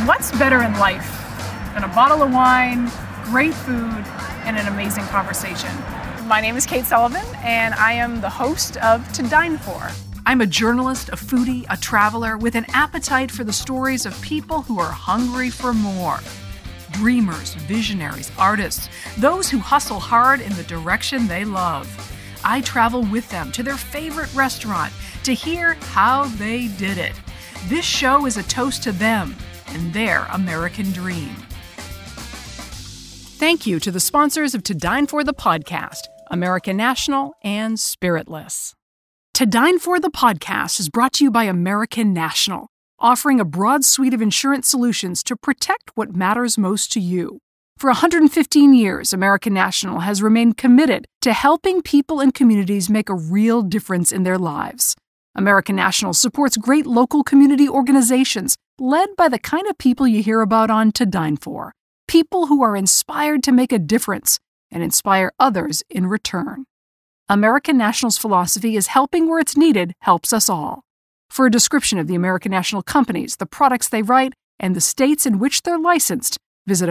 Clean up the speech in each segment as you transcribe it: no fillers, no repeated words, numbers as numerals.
What's better in life than a bottle of wine, great food, and an amazing conversation? My name is Kate Sullivan, and I am the host of To Dine For. I'm a journalist, a foodie, a traveler with an appetite for the stories of people who are hungry for more. Dreamers, visionaries, artists, those who hustle hard in the direction they love. I travel with them to their favorite restaurant to hear how they did it. This show is a toast to them and their American dream. Thank you to the sponsors of To Dine For the podcast, American National and Spiritless. To Dine For the podcast is brought to you by American National, offering a broad suite of insurance solutions to protect what matters most to you. For 115 years, American National has remained committed to helping people and communities make a real difference in their lives. American National supports great local community organizations led by the kind of people you hear about on To Dine For. People who are inspired to make a difference and inspire others in return. American National's philosophy is helping where it's needed helps us all. For a description of the American National companies, the products they write, and the states in which they're licensed, visit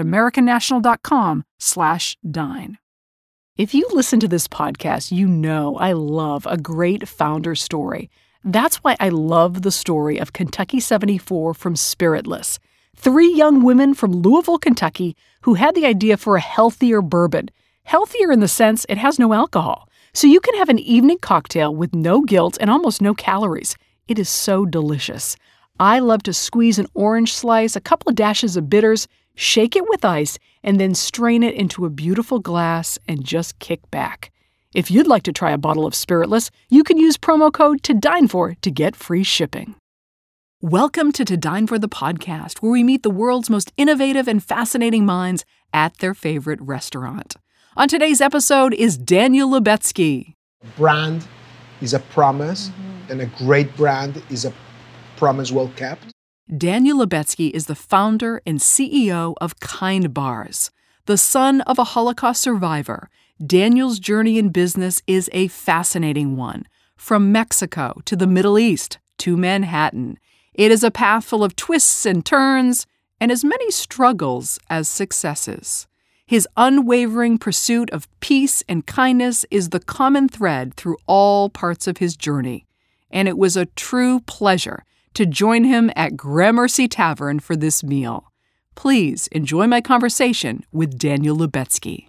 americannational.com/dine. If you listen to this podcast, you know I love a great founder story. That's why I love the story of Kentucky 74 from Spiritless. 3 young women from Louisville, Kentucky, who had the idea for a healthier bourbon. Healthier in the sense it has no alcohol. So you can have an evening cocktail with no guilt and almost no calories. It is so delicious. I love to squeeze an orange slice, a couple of dashes of bitters, shake it with ice, and then strain it into a beautiful glass and just kick back. If you'd like to try a bottle of Spiritless, you can use promo code TODINEFOR to get free shipping. Welcome to Dine For the podcast, where we meet the world's most innovative and fascinating minds at their favorite restaurant. On today's episode is Daniel Lubetzky. Brand is a promise, and a great brand is a promise well kept. Daniel Lubetzky is the founder and CEO of Kind Bars. The son of a Holocaust survivor, Daniel's journey in business is a fascinating one. From Mexico to the Middle East to Manhattan, it is a path full of twists and turns and as many struggles as successes. His unwavering pursuit of peace and kindness is the common thread through all parts of his journey. And it was a true pleasure to join him at Gramercy Tavern for this meal. Please enjoy my conversation with Daniel Lubetzky.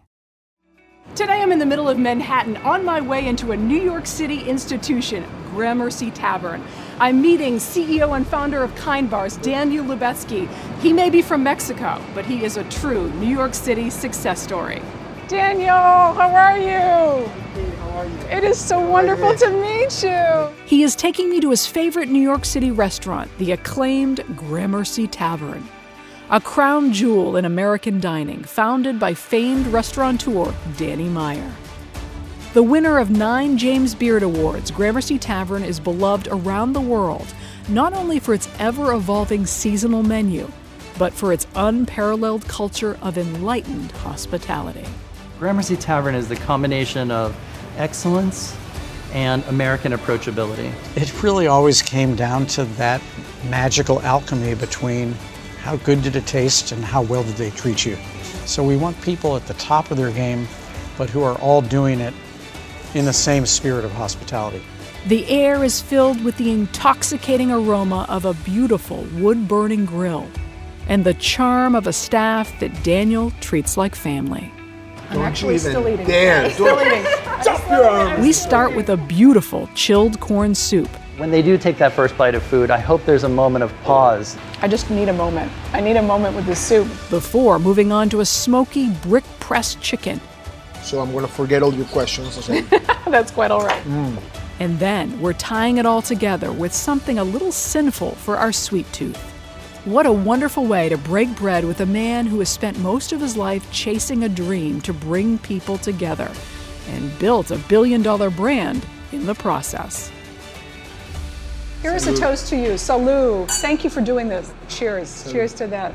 Today I'm in the middle of Manhattan on my way into a New York City institution, Gramercy Tavern. I'm meeting CEO and founder of Kind Bars, Daniel Lubetzky. He may be from Mexico, but he is a true New York City success story. Daniel, how are you? Hey, how are you? It is so wonderful to meet you. He is taking me to his favorite New York City restaurant, the acclaimed Gramercy Tavern. A crown jewel in American dining, founded by famed restaurateur Danny Meyer. The winner of 9 James Beard Awards, Gramercy Tavern is beloved around the world, not only for its ever-evolving seasonal menu, but for its unparalleled culture of enlightened hospitality. Gramercy Tavern is the combination of excellence and American approachability. It really always came down to that magical alchemy between how good did it taste and how well did they treat you. So we want people at the top of their game, but who are all doing it in the same spirit of hospitality. The air is filled with the intoxicating aroma of a beautiful wood-burning grill and the charm of a staff that Daniel treats like family. I'm actually still eating. There. Still eating. We start with a beautiful chilled corn soup. When they do take that first bite of food, I hope there's a moment of pause. I just need a moment. I need a moment with the soup. Before moving on to a smoky brick-pressed chicken. So I'm going to forget all your questions. That's quite all right. And then we're tying it all together with something a little sinful for our sweet tooth. What a wonderful way to break bread with a man who has spent most of his life chasing a dream to bring people together and built a billion-dollar brand in the process. Here's a toast to you. Salud. Thank you for doing this. Cheers. Salud. Cheers to that.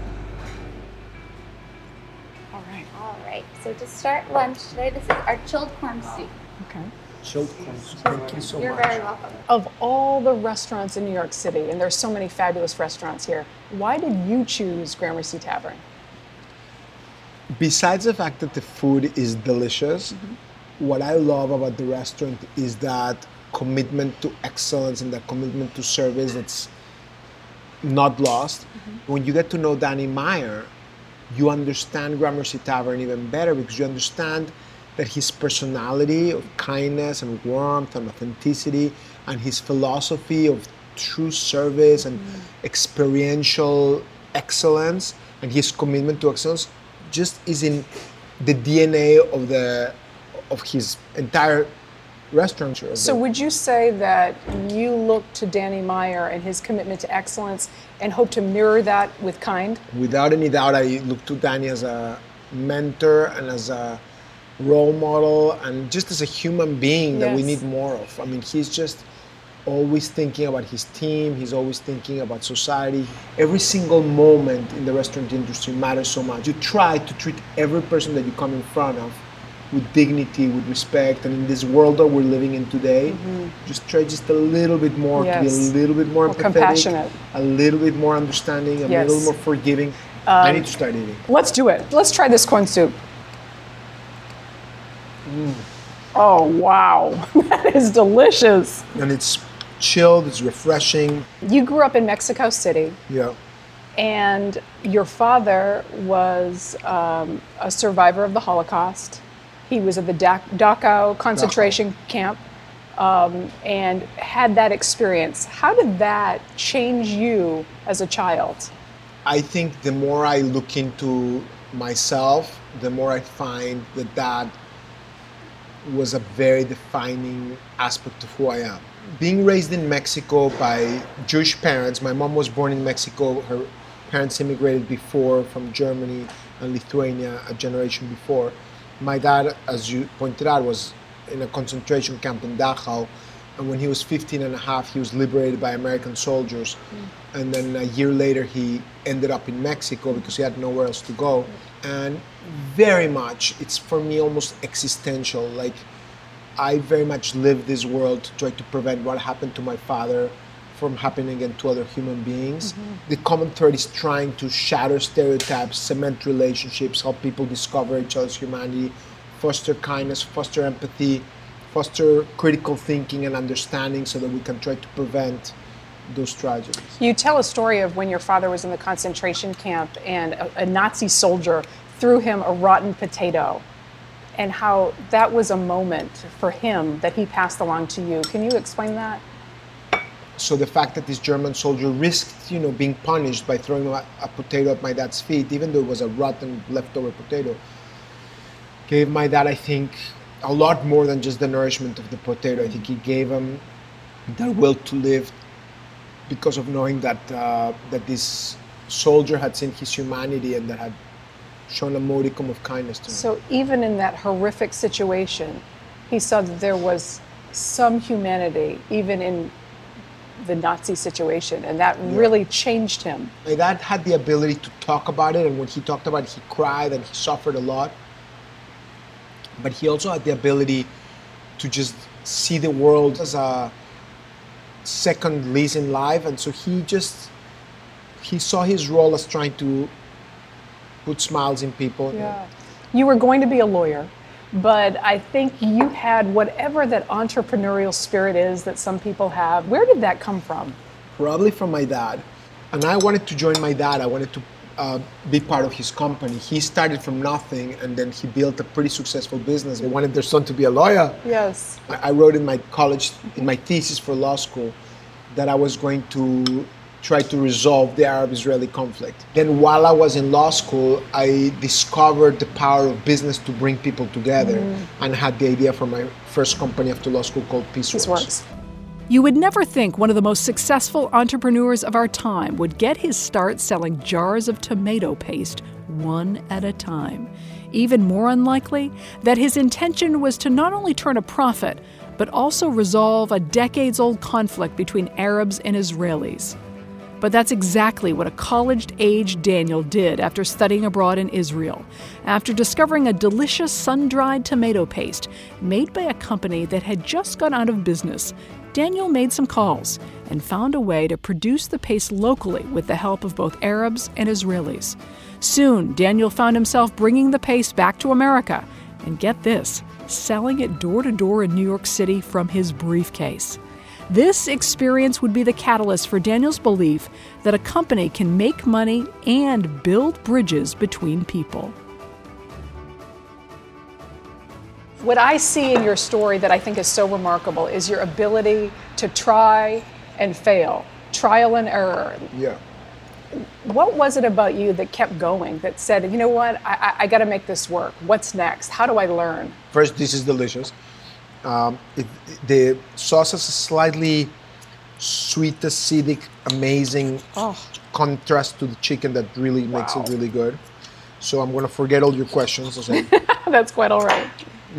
All right. So to start lunch today, this is our chilled corn soup. Okay. Chilled cones. Thank you so You're much. very welcome. Of all the restaurants in New York City, and there's so many fabulous restaurants here, why did you choose Gramercy Tavern? Besides the fact that the food is delicious, what I love about the restaurant is that commitment to excellence and that commitment to service that's not lost. When you get to know Danny Meyer, you understand Gramercy Tavern even better because you understand that his personality of kindness and warmth and authenticity and his philosophy of true service and experiential excellence and his commitment to excellence just is in the DNA of his entire restaurant. So would you say that you look to Danny Meyer and his commitment to excellence and hope to mirror that with Kind? Without any doubt, I look to Danny as a mentor and as a role model and just as a human being that we need more of. I mean, he's just always thinking about his team. He's always thinking about society. Every single moment in the restaurant industry matters so much. You try to treat every person that you come in front of with dignity, with respect, and in this world that we're living in today, just try just a little bit more to be a little bit more empathetic, compassionate, a little bit more understanding, a little more forgiving. I need to start eating. Let's do it. Let's try this corn soup. Oh, wow. That is delicious. And it's chilled, it's refreshing. You grew up in Mexico City. Yeah. And your father was a survivor of the Holocaust. He was at the Dachau concentration camp and had that experience. How did that change you as a child? I think the more I look into myself, the more I find that that was a very defining aspect of who I am. Being raised in Mexico by Jewish parents, my mom was born in Mexico. Her parents immigrated before from Germany and Lithuania a generation before. My dad, as you pointed out, was in a concentration camp in Dachau. And when he was 15 and a half, he was liberated by American soldiers. And then a year later, he ended up in Mexico because he had nowhere else to go. And very much, it's for me almost existential. Like, I very much live this world to try to prevent what happened to my father from happening again to other human beings. The common thread is trying to shatter stereotypes, cement relationships, help people discover each other's humanity, foster kindness, foster empathy, foster critical thinking and understanding so that we can try to prevent those tragedies. You tell a story of when your father was in the concentration camp and a Nazi soldier threw him a rotten potato and how that was a moment for him that he passed along to you. Can you explain that? So the fact that this German soldier risked, being punished by throwing a potato at my dad's feet, even though it was a rotten leftover potato, gave my dad, I think, a lot more than just the nourishment of the potato. I think he gave him that will to live because of knowing that that this soldier had seen his humanity and that had shown a modicum of kindness to him. So even in that horrific situation, he saw that there was some humanity, even in the Nazi situation, and that really changed him. My dad had the ability to talk about it, and when he talked about it, he cried and he suffered a lot. But he also had the ability to just see the world as a second lease in life, and so he saw his role as trying to put smiles in people. Yeah. You were going to be a lawyer, but I think you had whatever that entrepreneurial spirit is that some people have. Where did that come from? Probably from my dad. And I wanted to join my dad. I wanted to be part of his company. He started from nothing and then he built a pretty successful business. They wanted their son to be a lawyer. Yes. I wrote in my college, in my thesis for law school, that I was going to try to resolve the Arab-Israeli conflict. Then while I was in law school, I discovered the power of business to bring people together and had the idea for my first company after law school called Peaceworks. You would never think one of the most successful entrepreneurs of our time would get his start selling jars of tomato paste one at a time. Even more unlikely that his intention was to not only turn a profit, but also resolve a decades-old conflict between Arabs and Israelis. But that's exactly what a college-age Daniel did after studying abroad in Israel. After discovering a delicious sun-dried tomato paste made by a company that had just gone out of business, Daniel made some calls and found a way to produce the paste locally with the help of both Arabs and Israelis. Soon, Daniel found himself bringing the paste back to America, and get this, selling it door-to-door in New York City from his briefcase. This experience would be the catalyst for Daniel's belief that a company can make money and build bridges between people. What I see in your story that I think is so remarkable is your ability to try and fail, trial and error. Yeah. What was it about you that kept going, that said, you know what, I got to make this work. What's next? How do I learn? First, this is delicious. The sauce has a slightly sweet, acidic, amazing contrast to the chicken that really makes it really good. So I'm going to forget all your questions. That's quite all right.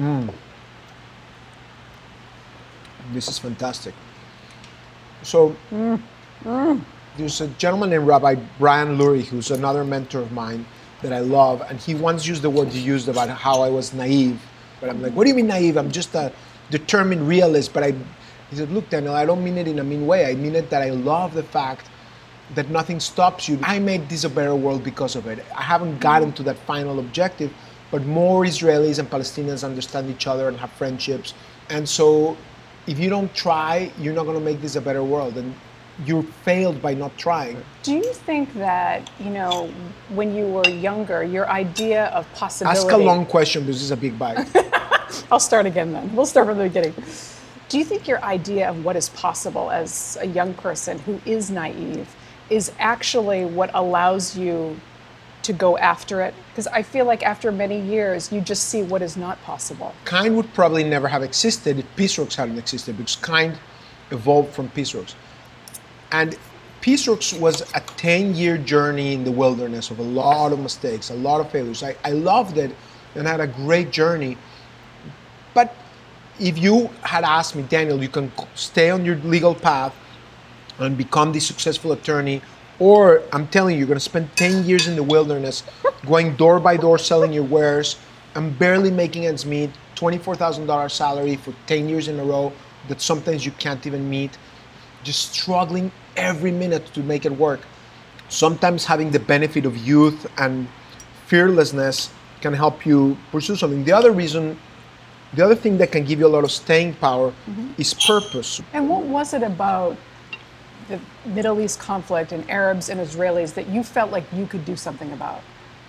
This is fantastic. So there's a gentleman named Rabbi Brian Lurie, who's another mentor of mine that I love, and he once used the word you used about how I was naive. But I'm like, what do you mean naive? I'm just a determined realist. But he said, look, Daniel, I don't mean it in a mean way. I mean it that I love the fact that nothing stops you. I made this a better world because of it. I haven't gotten to that final objective, but more Israelis and Palestinians understand each other and have friendships. And so if you don't try, you're not going to make this a better world. And you failed by not trying. Do you think that, when you were younger, your idea of possibility... Ask a long question, because this is a big bite. I'll start again then. We'll start from the beginning. Do you think your idea of what is possible as a young person who is naive is actually what allows you to go after it? Because I feel like after many years, you just see what is not possible. Kind would probably never have existed if Peaceworks hadn't existed, because Kind evolved from Peaceworks. And Peaceworks was a 10-year journey in the wilderness of a lot of mistakes, a lot of failures. I loved it and had a great journey. But if you had asked me, Daniel, you can stay on your legal path and become the successful attorney, or I'm telling you, you're going to spend 10 years in the wilderness going door by door selling your wares and barely making ends meet, $24,000 salary for 10 years in a row that sometimes you can't even meet, just struggling every minute to make it work. Sometimes having the benefit of youth and fearlessness can help you pursue something. The other thing that can give you a lot of staying power is purpose. And what was it about the Middle East conflict and Arabs and Israelis that you felt like you could do something about?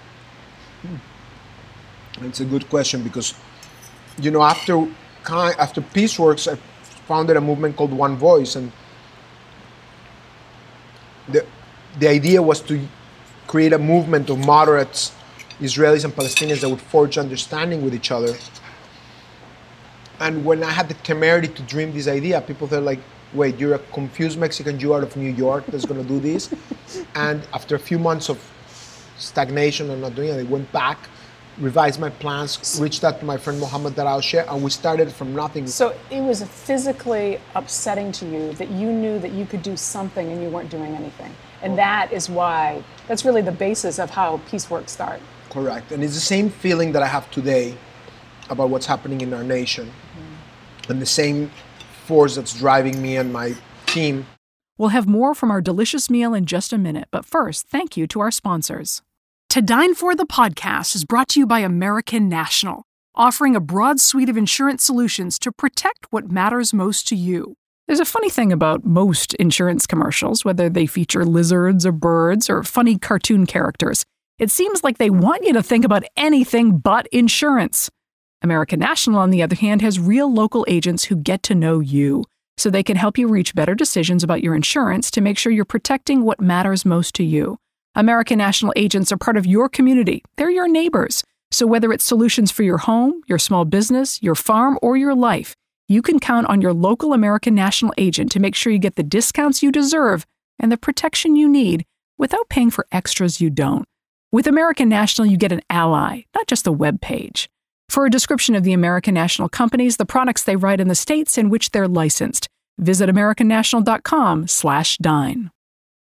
It's a good question, because, after Peaceworks, I founded a movement called One Voice, and the idea was to create a movement of moderates, Israelis and Palestinians, that would forge understanding with each other. And when I had the temerity to dream this idea, people thought like, wait, you're a confused Mexican Jew out of New York that's going to do this? And after a few months of stagnation and not doing it, I went back, revised my plans, reached out to my friend Mohammed Daraoche, and we started from nothing. So it was physically upsetting to you that you knew that you could do something and you weren't doing anything. And that's really the basis of how Peaceworks started. Correct. And it's the same feeling that I have today about what's happening in our nation. And the same force that's driving me and my team. We'll have more from our delicious meal in just a minute, but first, thank you to our sponsors. To Dine For the podcast is brought to you by American National, offering a broad suite of insurance solutions to protect what matters most to you. There's a funny thing about most insurance commercials, whether they feature lizards or birds or funny cartoon characters. It seems like they want you to think about anything but insurance. American National, on the other hand, has real local agents who get to know you, so they can help you reach better decisions about your insurance to make sure you're protecting what matters most to you. American National agents are part of your community. They're your neighbors. So whether it's solutions for your home, your small business, your farm, or your life, you can count on your local American National agent to make sure you get the discounts you deserve and the protection you need without paying for extras you don't. With American National, you get an ally, not just a web page. For a description of the American National companies, the products they write, in the states in which they're licensed, visit AmericanNational.com/dine.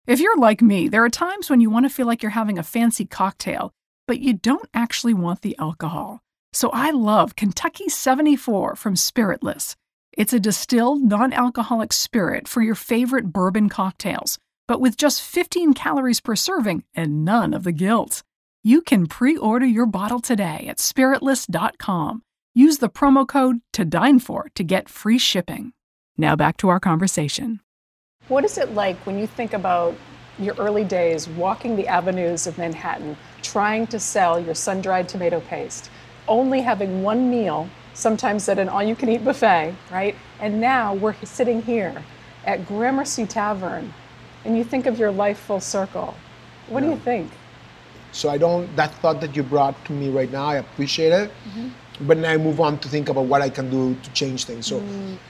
If you're like me, there are times when you want to feel like you're having a fancy cocktail, but you don't actually want the alcohol. So I love Kentucky 74 from Spiritless. It's a distilled, non-alcoholic spirit for your favorite bourbon cocktails, but with just 15 calories per serving and none of the guilt. You can pre-order your bottle today at spiritless.com. Use the promo code TODINEFOR to get free shipping. Now back to our conversation. What is it like when you think about your early days walking the avenues of Manhattan, trying to sell your sun-dried tomato paste, only having one meal, sometimes at an all-you-can-eat buffet, right? And now we're sitting here at Gramercy Tavern, and you think of your life full circle. What do you think? So that thought that you brought to me right now, I appreciate it. But then I move on to think about what I can do to change things. So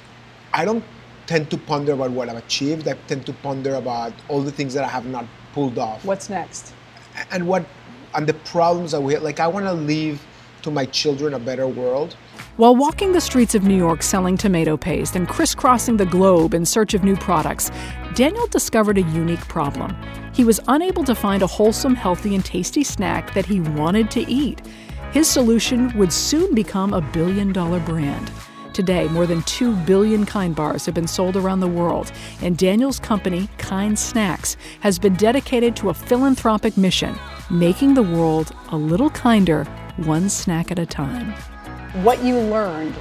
I don't tend to ponder about what I've achieved. I tend to ponder about all the things that I have not pulled off. What's next? And the problems that we have. Like, I want to leave to my children a better world. While walking the streets of New York selling tomato paste and crisscrossing the globe in search of new products, Daniel discovered a unique problem. He was unable to find a wholesome, healthy, and tasty snack that he wanted to eat. His solution would soon become a billion-dollar brand. Today, more than 2 billion Kind bars have been sold around the world, and Daniel's company, Kind Snacks, has been dedicated to a philanthropic mission, making the world a little kinder, one snack at a time. What you learned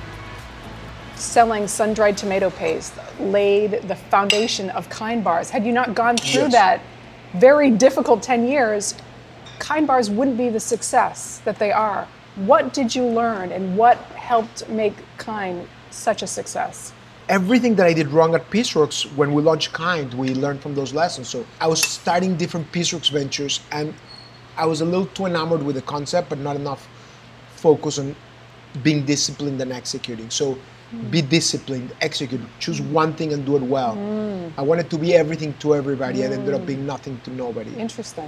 selling sun-dried tomato paste laid the foundation of Kind bars. Had you not gone through that very difficult 10 years, Kind bars wouldn't be the success that they are. What did you learn, and what helped make Kind such a success? Everything that I did wrong at Peaceworks, when we launched Kind, we learned from those lessons. So I was starting different Peaceworks ventures, and I was a little too enamored with the concept, but not enough focus on being disciplined and executing. So be disciplined, execute, choose one thing and do it well. I wanted to be everything to everybody and ended up being nothing to nobody. Interesting.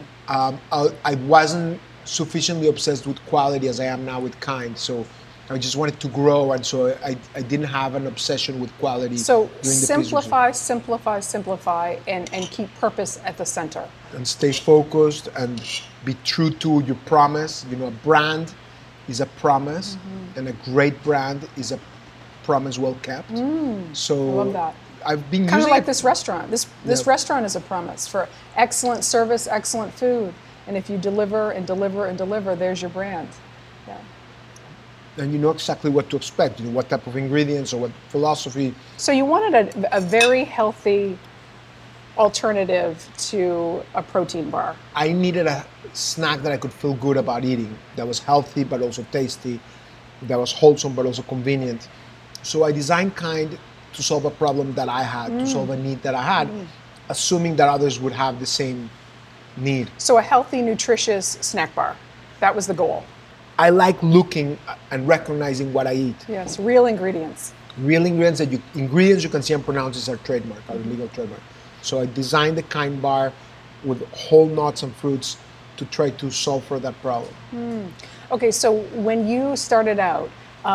I wasn't sufficiently obsessed with quality as I am now with Kind. So I just wanted to grow, and so I didn't have an obsession with quality. So simplify, and keep purpose at the center. And stay focused and be true to your promise. You know, a brand is a promise, and a great brand is a promise well kept. So I love that. I've been kind of using like this restaurant. This restaurant is a promise for excellent service, excellent food. And if you deliver and deliver and deliver, there's your brand. Yeah. And you know exactly what to expect, you know, what type of ingredients or what philosophy. So you wanted a very healthy alternative to a protein bar. I needed a snack that I could feel good about eating, that was healthy but also tasty, that was wholesome but also convenient. So I designed Kind to solve a problem that I had, to solve a need that I had, assuming that others would have the same need. So a healthy, nutritious snack bar. That was the goal. I like looking and recognizing what I eat. Yes, real ingredients. Real ingredients you can see and pronounce is our trademark, our legal trademark. So I designed the Kind bar with whole nuts and fruits to try to solve for that problem. Okay, so when you started out,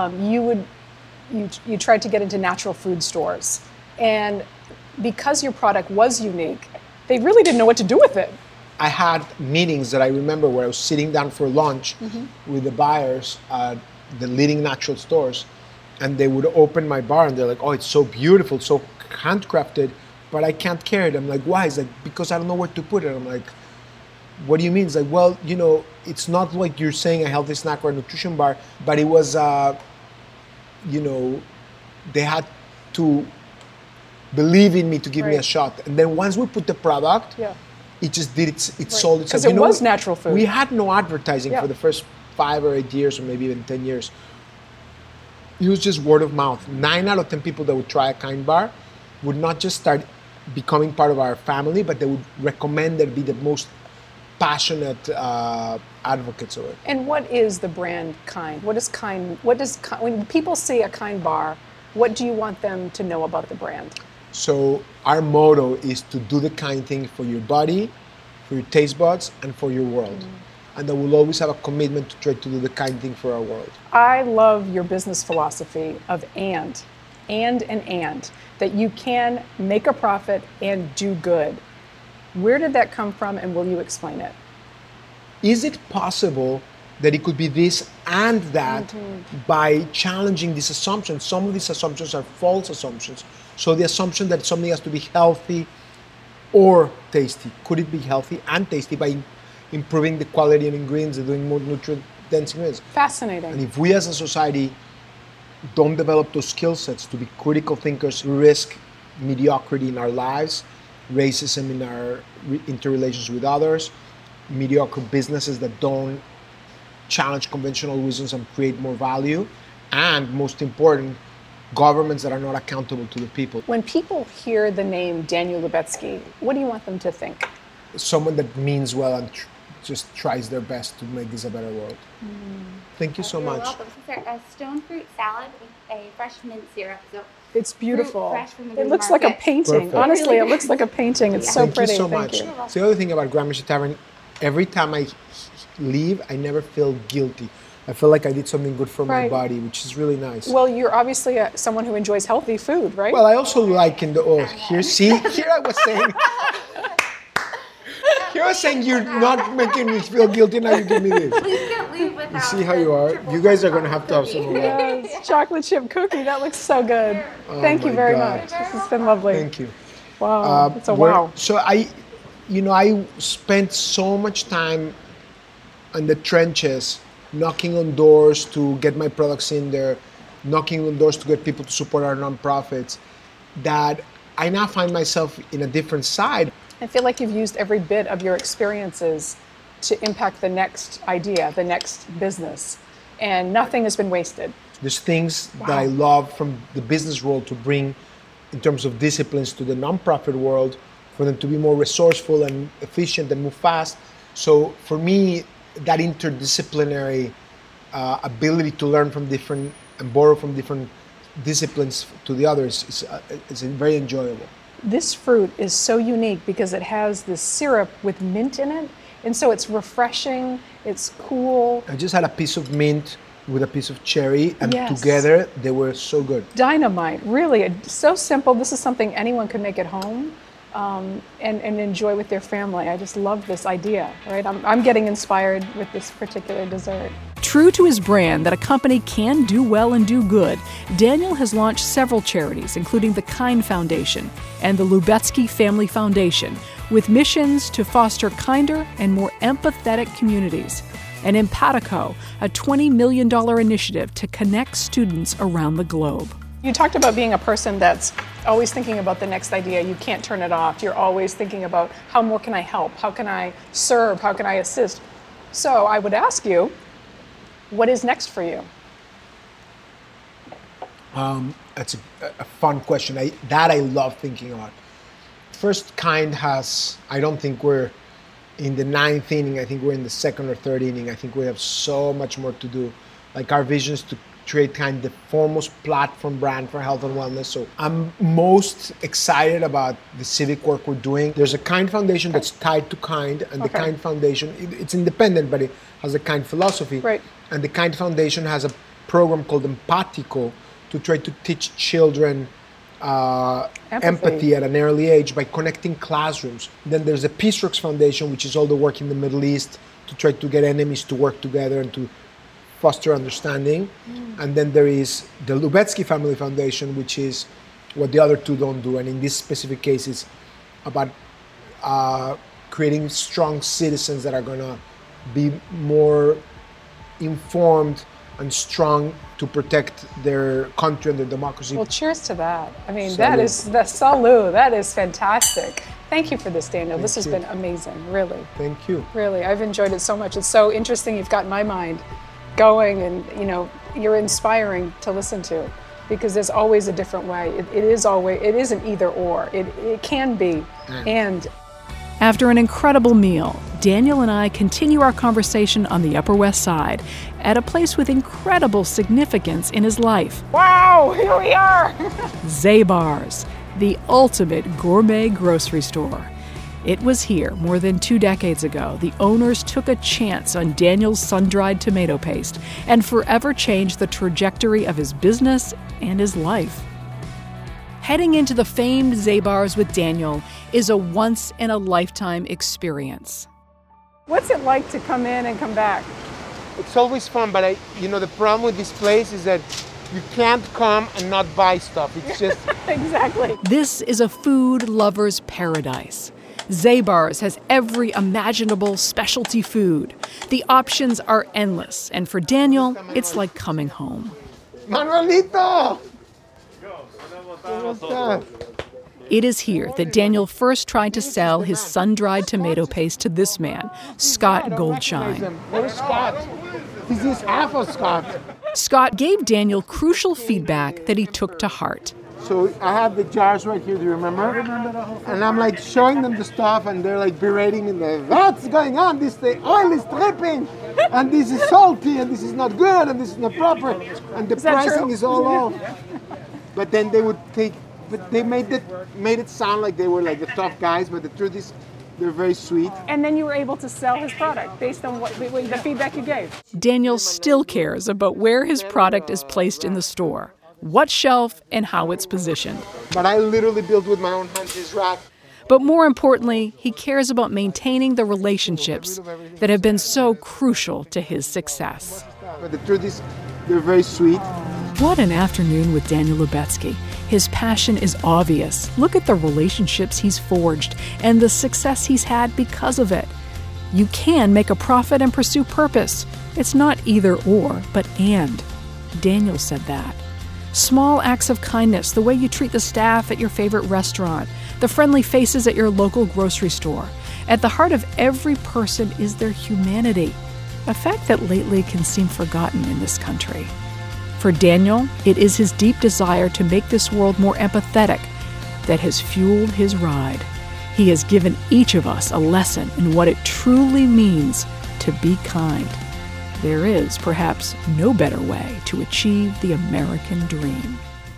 you tried to get into natural food stores, and because your product was unique, they really didn't know what to do with it. I had meetings that I remember where I was sitting down for lunch with the buyers at the leading natural stores, and they would open my bar and they're like, "Oh, it's so beautiful, so handcrafted, but I can't carry it." I'm like, "Why?" It's like, "Because I don't know where to put it." I'm like, "What do you mean?" It's like, "Well, you know, it's not like you're saying a healthy snack or a nutrition bar, but it was, you know, they had to believe in me to give me a shot." And then once we put the product, it just did it sold itself. Because it was natural food. We had no advertising for the first 5 or 8 years, or maybe even 10 years. It was just word of mouth. 9 out of 10 people that would try a Kind bar would not just start becoming part of our family, but they would recommend it, be the most passionate advocates of it. And what is the brand Kind? When people see a Kind bar, what do you want them to know about the brand? So our motto is to do the kind thing for your body, for your taste buds, and for your world. And that we'll always have a commitment to try to do the kind thing for our world. I love your business philosophy of and, that you can make a profit and do good. Where did that come from, and will you explain it? Is it possible that it could be this and that by challenging these assumptions? Some of these assumptions are false assumptions. So the assumption that something has to be healthy or tasty. Could it be healthy and tasty by improving the quality of ingredients and doing more nutrient-dense ingredients? Fascinating. And if we as a society don't develop those skill sets to be critical thinkers, risk mediocrity in our lives, racism in our interrelations with others, mediocre businesses that don't challenge conventional wisdoms and create more value, and most important, governments that are not accountable to the people. When people hear the name Daniel Lubetzky, what do you want them to think? Someone that means well and just tries their best to make this a better world. Thank you so much. You're welcome. This is a stone fruit salad with a fresh mint syrup. So It's beautiful. fresh from the It looks like a market. painting. Perfect. Honestly, it looks like a painting. It's so Thank pretty. you so Thank much. you. It's the other thing about Gramercy Tavern, every time I leave, I never feel guilty. I feel like I did something good for my Right. body, which is really nice. Well, you're obviously someone who enjoys healthy food, right? Well, I also like in the here I was saying here I was saying you're not making me feel guilty, now you give me this. Please can't leave without You see how you are? triple You guys are gonna chocolate have to have cookie. some of that. Yes, chocolate chip cookie. That looks so good. Thank you my very God. much. This has been lovely. Thank you. Wow, it's a We're- wow. So I spent so much time in the trenches, knocking on doors to get my products in there, knocking on doors to get people to support our nonprofits, that I now find myself in a different side. I feel like you've used every bit of your experiences to impact the next idea, the next business, and nothing has been wasted. There's things that I love from the business world to bring in terms of disciplines to the nonprofit world, for them to be more resourceful and efficient and move fast. So for me, that interdisciplinary ability to learn from different and borrow from different disciplines to the others is very enjoyable. This fruit is so unique because it has this syrup with mint in it, and so it's refreshing, it's cool. I just had a piece of mint with a piece of cherry, and Yes. together they were so good. Dynamite, really. It's so simple. This is something anyone could make at home and enjoy with their family. I just love this idea, right? I'm getting inspired with this particular dessert. True to his brand that a company can do well and do good, Daniel has launched several charities, including the Kind Foundation and the Lubetzky Family Foundation, with missions to foster kinder and more empathetic communities. And Empatico, a $20 million initiative to connect students around the globe. You talked about being a person that's always thinking about the next idea. You can't turn it off. You're always thinking about how more can I help? How can I serve? How can I assist? So I would ask you, what is next for you? That's a fun question. I love thinking about. First, Kind has, I don't think we're in the 9th inning. I think we're in the 2nd or 3rd inning. I think we have so much more to do. Like, our vision is to create Kind the foremost platform brand for health and wellness. So I'm most excited about the civic work we're doing. There's a Kind Foundation that's tied to Kind, and the Kind Foundation, it's independent, but it has a Kind philosophy. Right. And the Kind Foundation has a program called Empatico to try to teach children empathy at an early age by connecting classrooms. Then there's the Peace Works Foundation, which is all the work in the Middle East to try to get enemies to work together and to foster understanding. And then there is the Lubetzky Family Foundation, which is what the other two don't do. And in this specific case, it's about creating strong citizens that are going to be more informed and strong to protect their country and their democracy. Well, cheers to that. I mean, Salud. that is the salud. That is fantastic. Thank you for this, Daniel. This has you. been amazing, really. Thank you. Really, I've enjoyed it so much. It's so interesting. You've got my mind going, and you're inspiring to listen to, because there's always a different way. It isn't either or. It can be and. After an incredible meal, Daniel and I continue our conversation on the Upper West Side at a place with incredible significance in his life. Wow, here we are. Zabar's, the ultimate gourmet grocery store. It was here more than 2 decades ago. The owners took a chance on Daniel's sun-dried tomato paste and forever changed the trajectory of his business and his life. Heading into the famed Zabar's with Daniel is a once-in-a-lifetime experience. What's it like to come in and come back? It's always fun, but the problem with this place is that you can't come and not buy stuff. It's just... Exactly. This is a food lover's paradise. Zabar's has every imaginable specialty food. The options are endless, and for Daniel, it's like coming home. Manuelito! It is here that Daniel first tried to sell his sun-dried tomato paste to this man, Scott Goldshine. Where's Scott? This is half of Scott. Scott gave Daniel crucial feedback that he took to heart. So I have the jars right here, do you remember? I remember the whole thing. And I'm like showing them the stuff and they're like berating me, what's going on? The oil is dripping and this is salty and this is not good and this is not proper and the pricing is all off. But then they made it sound like they were like the tough guys, but the truth is they're very sweet. And then you were able to sell his product based on the feedback you gave. Daniel still cares about where his product is placed in the store, what shelf, and how it's positioned. But I literally built with my own hands this rack. But more importantly, he cares about maintaining the relationships that have been so crucial to his success. But the truth is, they're very sweet. What an afternoon with Daniel Lubetzky. His passion is obvious. Look at the relationships he's forged and the success he's had because of it. You can make a profit and pursue purpose. It's not either or, but and. Daniel said that. Small acts of kindness, the way you treat the staff at your favorite restaurant, the friendly faces at your local grocery store. At the heart of every person is their humanity, a fact that lately can seem forgotten in this country. For Daniel, it is his deep desire to make this world more empathetic that has fueled his ride. He has given each of us a lesson in what it truly means to be kind. There is perhaps no better way to achieve the American dream.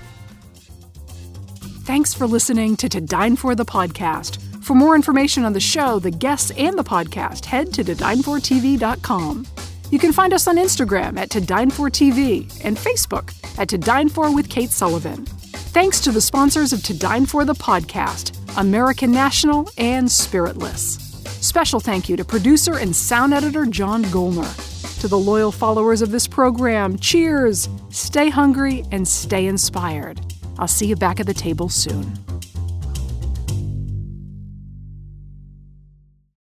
Thanks for listening to Dine For the podcast. For more information on the show, the guests, and the podcast, head to todinefortv.com. You can find us on Instagram at ToDineForTV and Facebook at To Dine For with Kate Sullivan. Thanks to the sponsors of To Dine For the podcast, American National and Spiritless. Special thank you to producer and sound editor John Golner. To the loyal followers of this program, cheers, stay hungry, and stay inspired. I'll see you back at the table soon.